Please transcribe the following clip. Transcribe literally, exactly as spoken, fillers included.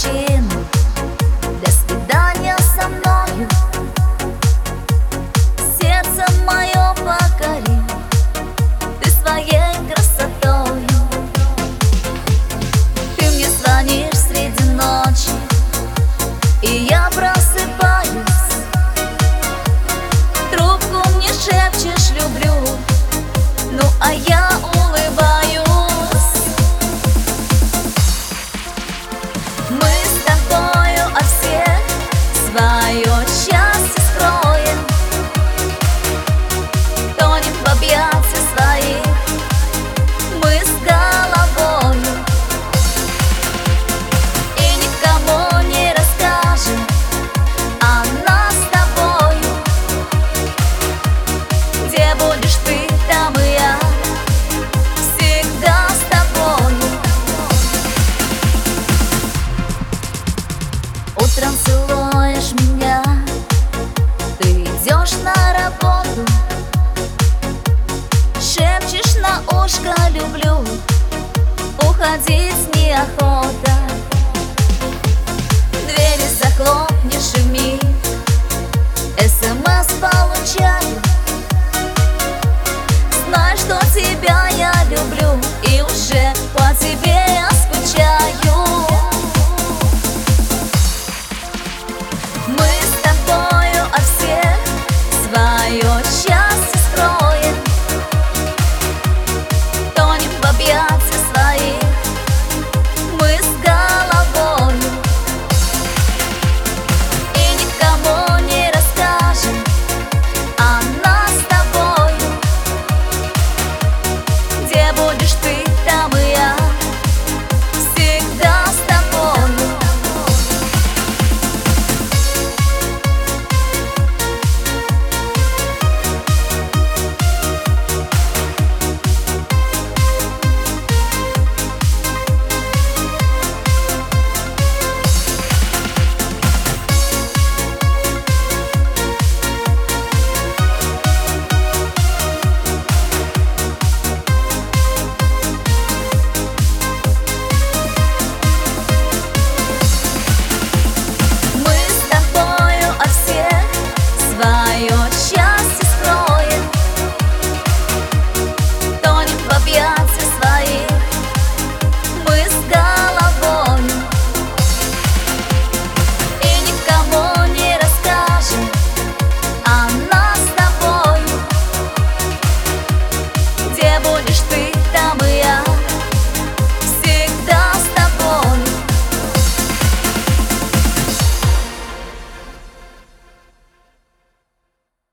причину для свидания со мною. Сердце мое покори ты своей красотою. Ты мне звонишь среди ночи, и я просыпаюсь. Трубку мне шепчешь «люблю», ну а я улыбаюсь. Мы с тобою от всех свое счастье скроем, тонем в объятия своих мы с головою. И никому не расскажем о нас с тобою. Где будешь ты, там и я, всегда с тобою. Утром целуешь меня, ты идешь на работу, шепчешь на ушко «люблю», уходить неохота. Двери захлопнешь и миг эс эм эс получаешь.